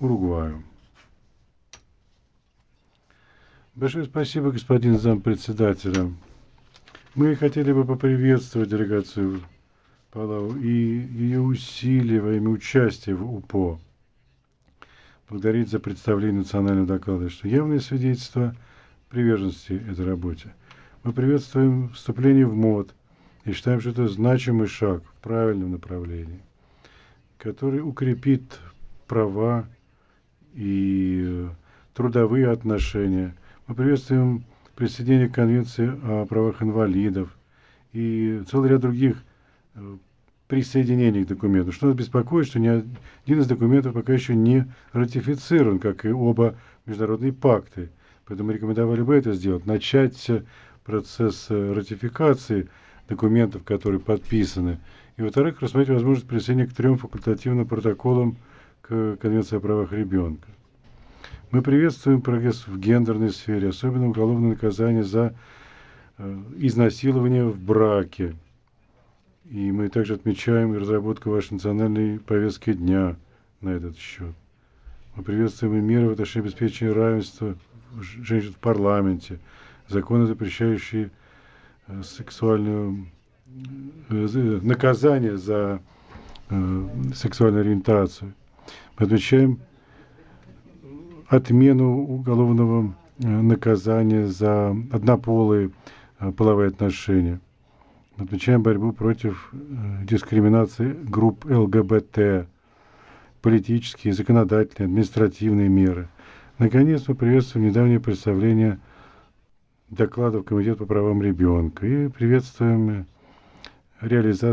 Уругваю. Большое спасибо, господин зампредседателя. Мы хотели бы поприветствовать делегацию Палау и ее усилия во имя участия в УПО. Благодарить за представление национального доклада, что явное свидетельство приверженности этой работе. Мы приветствуем вступление в МОД и считаем, что это значимый шаг в правильном направлении, который укрепит права и трудовые отношения. Мы приветствуем присоединение к Конвенции о правах инвалидов и целый ряд других присоединений к документу. Что нас беспокоит, что ни один из документов пока еще не ратифицирован, как и оба международные пакты. Поэтому мы рекомендовали бы это сделать, начать процесс ратификации документов, которые подписаны. И, во-вторых, рассмотреть возможность присоединения к 3 факультативным протоколам к Конвенции о правах ребенка. Мы приветствуем прогресс в гендерной сфере, особенно уголовное наказание за изнасилование в браке. И мы также отмечаем разработку вашей национальной повестки дня на этот счет. Мы приветствуем и меры в отношении обеспечения равенства женщин в парламенте, законы, запрещающие наказание за сексуальную ориентацию. Мы отмечаем отмену уголовного наказания за однополые половые отношения. Отмечаем борьбу против дискриминации групп ЛГБТ, политические, законодательные, административные меры. Наконец, мы приветствуем недавнее представление докладов Комитета по правам ребенка и приветствуем реализацию